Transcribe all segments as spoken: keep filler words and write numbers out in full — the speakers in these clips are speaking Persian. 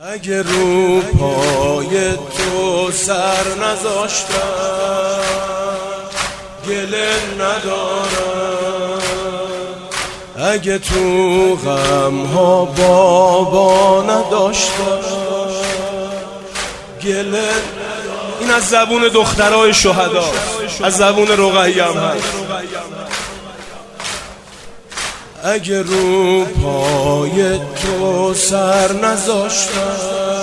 اگه رو پای تو سر نذاشتم گله ندارم، اگه تو غم ها بابا نداشتم گله. این از زبون دخترای شهدا، از زبون رقیه هم هست. اگه رو پای تو سر نذاشتم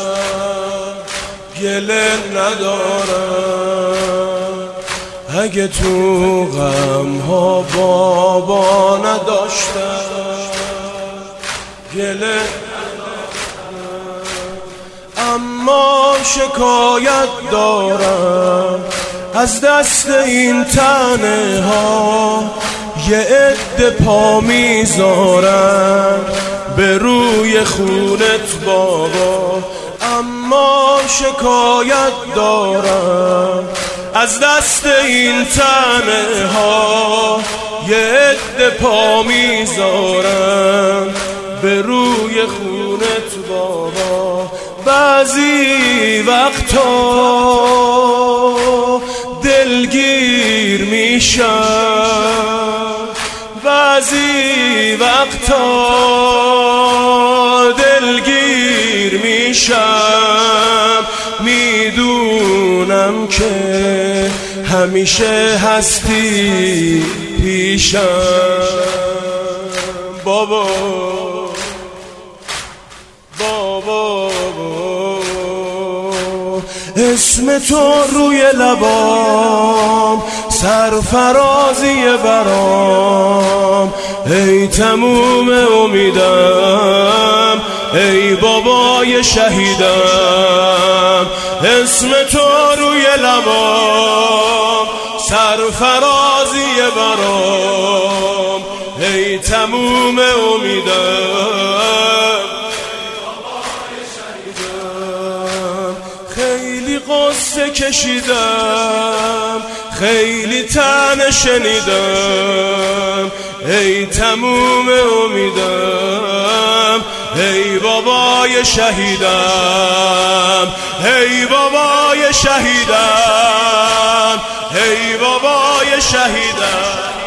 گله ندارم، اگه تو غم ها بابا نداشتم گله ندارم. اما شکایت دارم از دست این تنه ها، یه عده پا میذارن به روی خونت بابا. اما شکایت دارم از دست این تنه ها، یه عده پا میذارن به روی خونت بابا. بعضی وقتا دلگیر میشم، بعضی وقتا دلگیر میشم، میدونم که همیشه هستی پیشم بابا بابا. اسم تو روی لبام سرفرازی برام، ای تموم امیدم، ای بابای شهیدم. اسم تو روی لبام سرفرازی برام، ای تموم امیدم. خیلی قصه کشیدم، خیلی تنه شنیدم، ای تموم امیدم، ای بابای شهیدم، ای بابای شهیدم، ای بابای شهیدم.